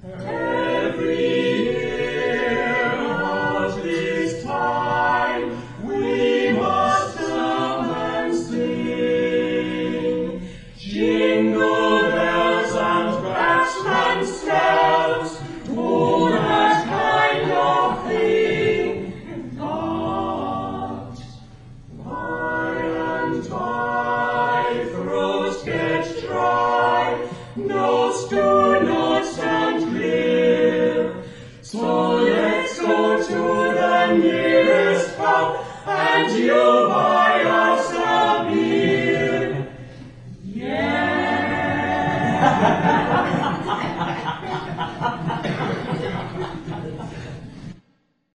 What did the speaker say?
Every year at this time we must come and sing. Jingle bells and batsman spells, do that kind of thing. But by and by throats get dry, notes do not stand clear. So let's go to the nearest pub and you buy us a beer. Yeah.